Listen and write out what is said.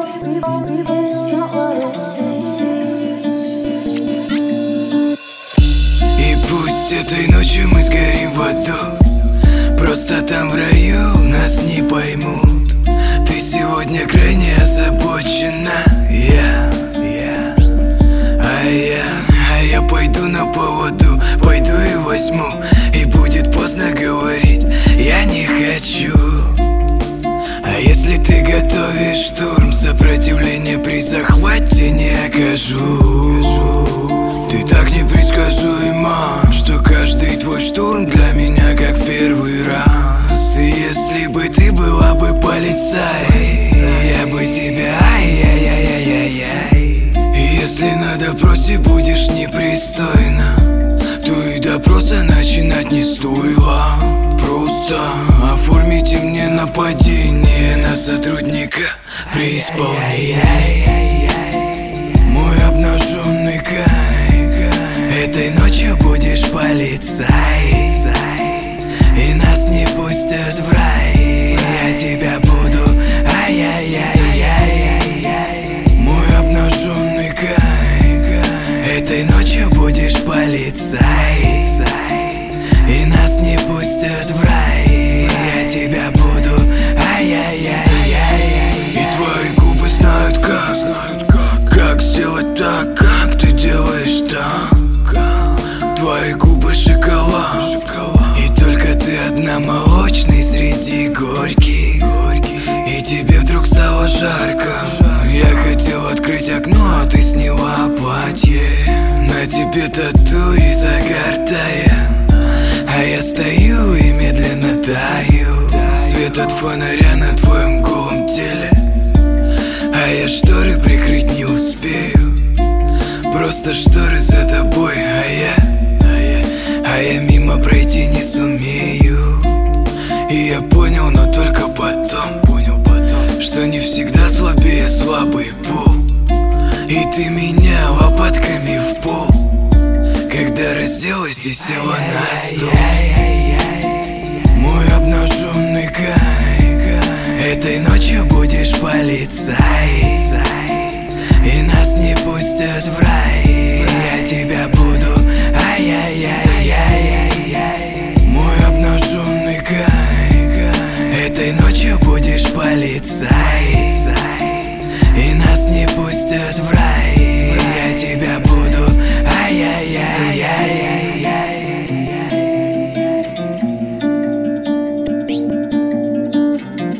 И пусть этой ночью мы сгорим в аду, просто там в раю нас не поймут. Ты сегодня крайне озабочена, а я пойду на поводу, пойду и возьму. И будет поздно говорить, я не хочу. А если ты готовишь штурм, сопротивление при захвате не окажу. Ты так непредсказуема, что каждый твой штурм для меня как в первый раз. И если бы ты была бы полицай, я бы тебя Если на допросе будешь непристойно, то и допроса начинать не стоило. Просто оформите мне нападение на сотрудника при исполнении. Мой обнаженный кайф, этой ночью будешь полицай, и нас не пустят в рай. Я тебя буду Мой обнаженный кайф, этой ночью будешь полицай, и нас не пустят в рай. Я тебя буду И твои губы знают как сделать так, как ты делаешь так. Твои губы шоколад, и только ты одна молочный среди горьких. И тебе вдруг стало жарко. Я хотел открыть окно, а ты сняла платье. На тебе тату и загар тая, а я стою и медленно таю. Свет от фонаря на твоем голом теле, а я шторы прикрыть не успею. Просто шторы за тобой, а я мимо пройти не сумею. И я понял, но только потом что не всегда слабее слабый пол. И ты меня лопатками в пол, когда разделась и села на стол. Мой обнаженный кайф, этой ночью будешь полицай, и нас не пустят в рай. Я тебя буду Мой обнаженный кайф, этой ночью будешь полицай,